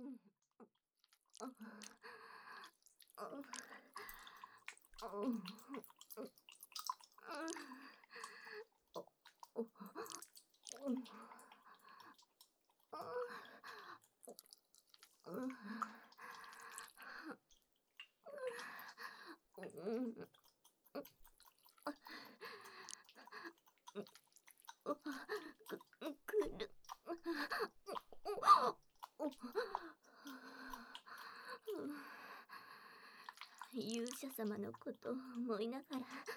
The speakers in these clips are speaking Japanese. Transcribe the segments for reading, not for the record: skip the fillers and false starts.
勇者様のことを思いながら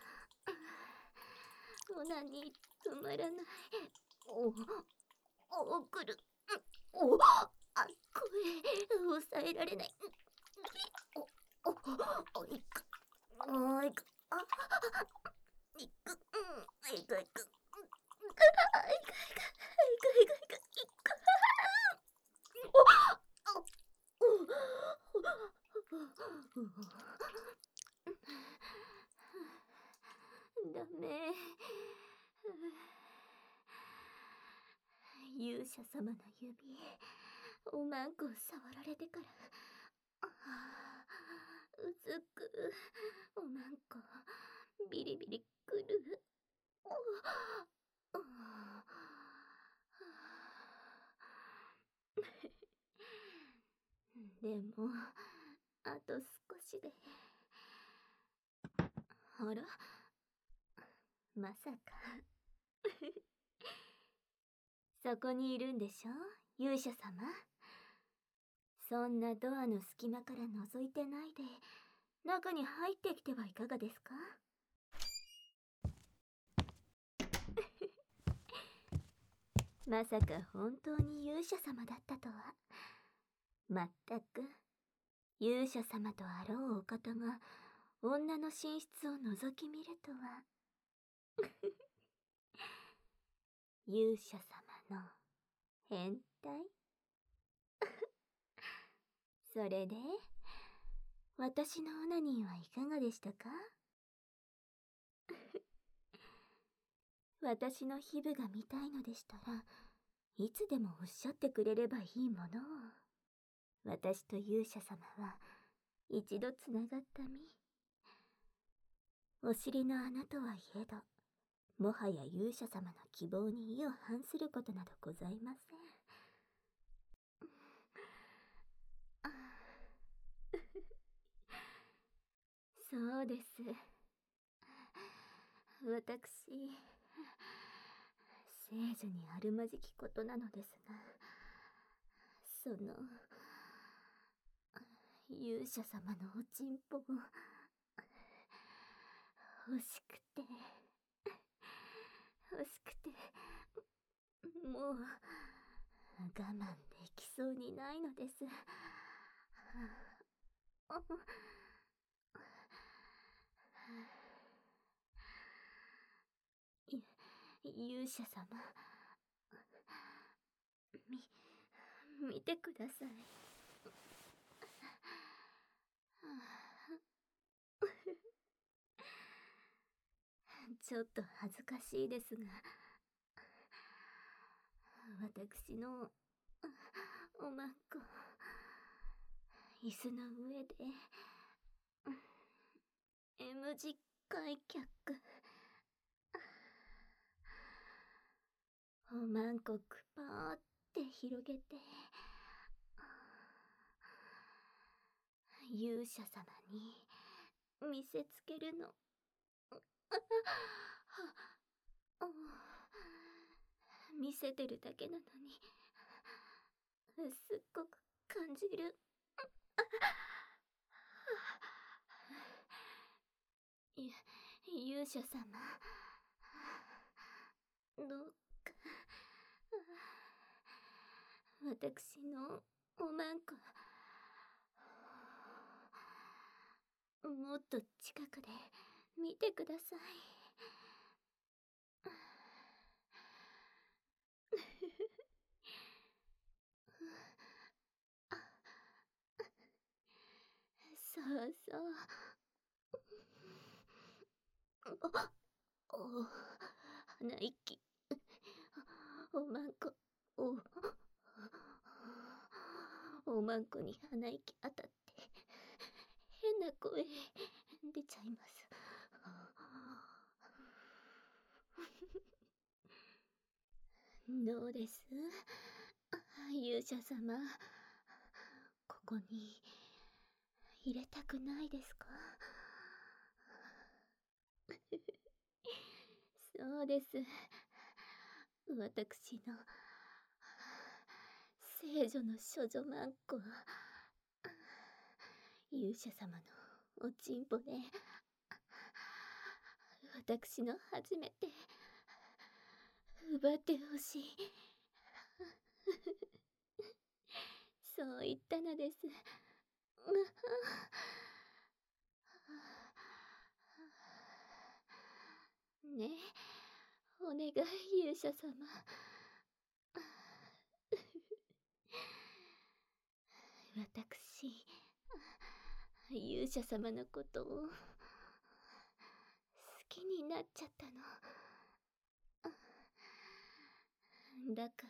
オナニー止まらない。来る。声抑えられない。いく。ダメ。勇者様の指、おまんこを触られてからうずく。おまんこビリビリくる。でもあと少しで。あら、まさかそこにいるんでしょ、勇者様。そんなドアの隙間から覗いてないで中に入ってきてはいかがですか？まさか本当に勇者様だったとは。まったく勇者様とあろうお方が女の寝室を覗き見るとは。勇者様の変態。それで私のオナニーはいかがでしたか？私の皮膚が見たいのでしたらいつでもおっしゃってくれればいいものを。私と勇者様は一度つながった身。お尻の穴とはいえどもはや勇者様の希望に意を反することなどございません。そうです。私、聖女にあるまじきことなのですが、その勇者様のおちんぽを欲しくてもう我慢できそうにないのです。勇者様、見てください。ちょっと恥ずかしいですが、私のおまんこ椅子の上で M 字開脚。おまんこくぱーって広げて勇者様に見せつけるの。見せてるだけなのにすっごく感じる。勇者様、どうか私のおまんこもっと近くで見てください。そうそう。鼻息。おまんこおまんこに鼻息当たって変な声出ちゃいます。どうです、勇者様。ここに入れたくないですか？そうです。私の聖女の処女マンコ、勇者様のおちんぽで私の初めて奪ってほしい。そう言ったのです。ねえ、お願い勇者様。私、勇者様のことを好きになっちゃったの。だから、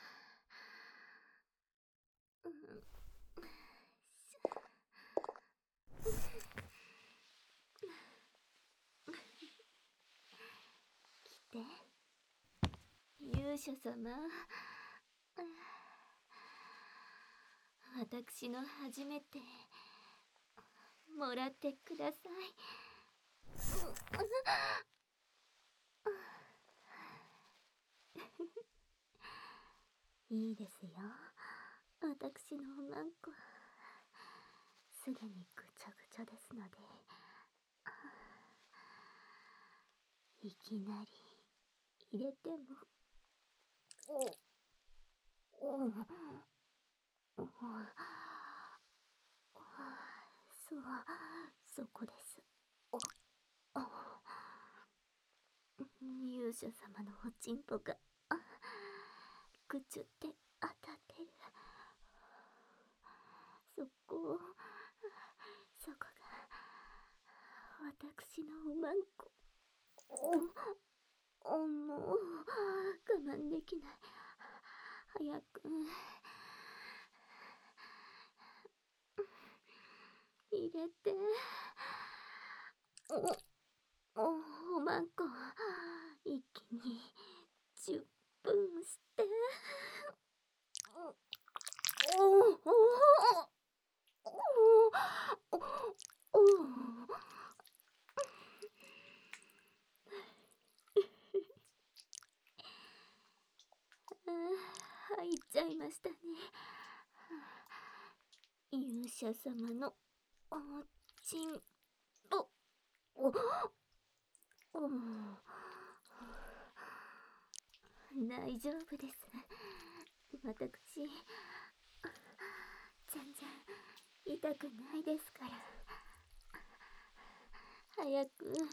来て、勇者様。私の初めてもらってください。いいですよ、私のおまんこ。すでにぐちゃぐちゃですので、いきなり入れても。そう、そこです。勇者様のおちんぽがぐちゅって当たってる。そこが私のおまんこ。もう我慢できない。早く入れて。おまんこ一気に10分して。入っちゃいましたね。勇者様のおちんぽ。大丈夫です。私、全然痛くないですから。早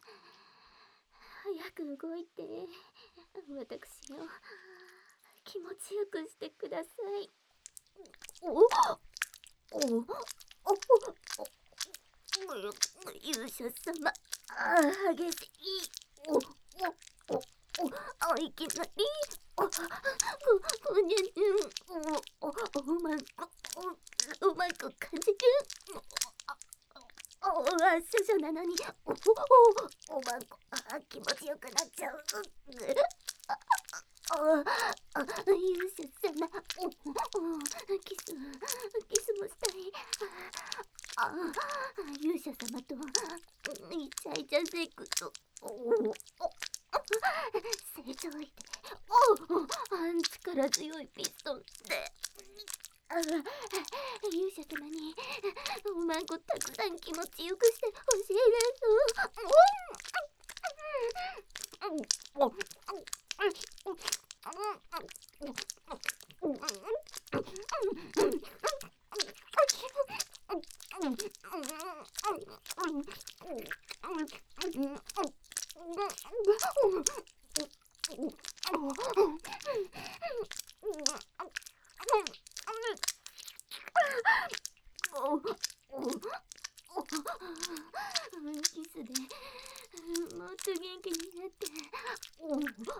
く動いて、私を気持ちよくしてください。勇者様、激しい。いきなり。おまんこ感じる。処女なのにおまんこ気持ちよくなっちゃう。勇者様、キスもしたい。勇者様とイチャイチャセックス。正常位で力強いピストンで。勇者様におまんこたくさん気持ちよくしてほしいですキスでもっと元気になって。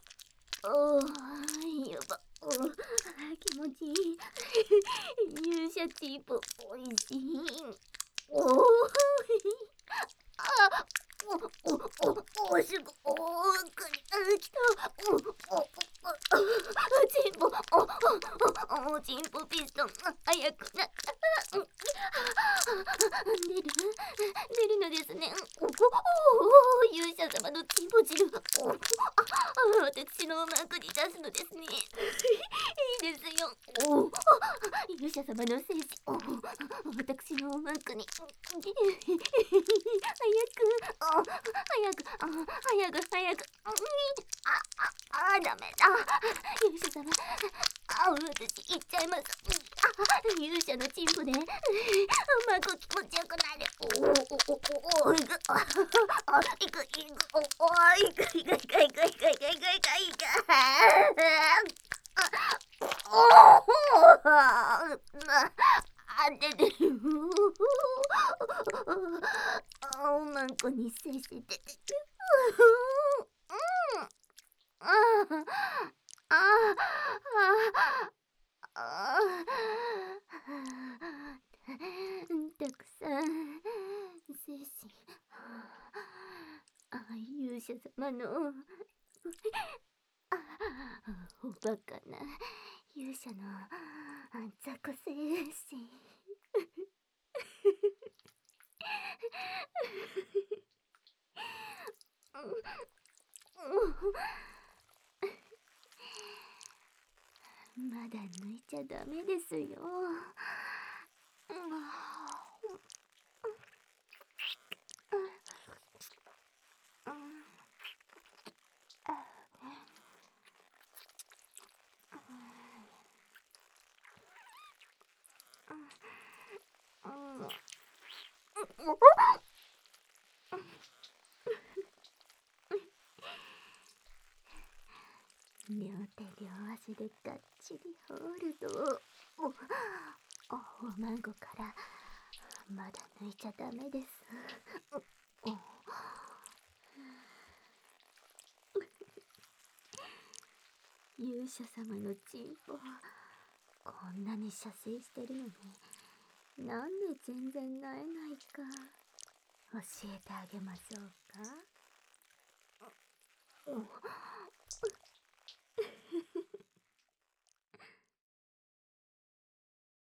やば。気持ちいい。勇者チンポおいしい。おーい。あ、すごくきた。チンポ、チンポピストンが速くなった。出るのですね。勇者様のチンポ汁が私のマークに出すのですね。いいですよ。勇者様の精子私のマークに早くダメだ。勇者様私行っちゃいます。勇者のチンポでマーク気持ちよくなる。出てる。マンコにせいせい出てる。たくさん精神勇者様のおバカな勇者の雑魚精神まだ抜いちゃダメですよ。両手両足でがっちりホールド。おまんごからまだ抜いちゃダメです。勇者様のチンポこんなに射精してるのになんで全然萎えないか教えてあげましょうか。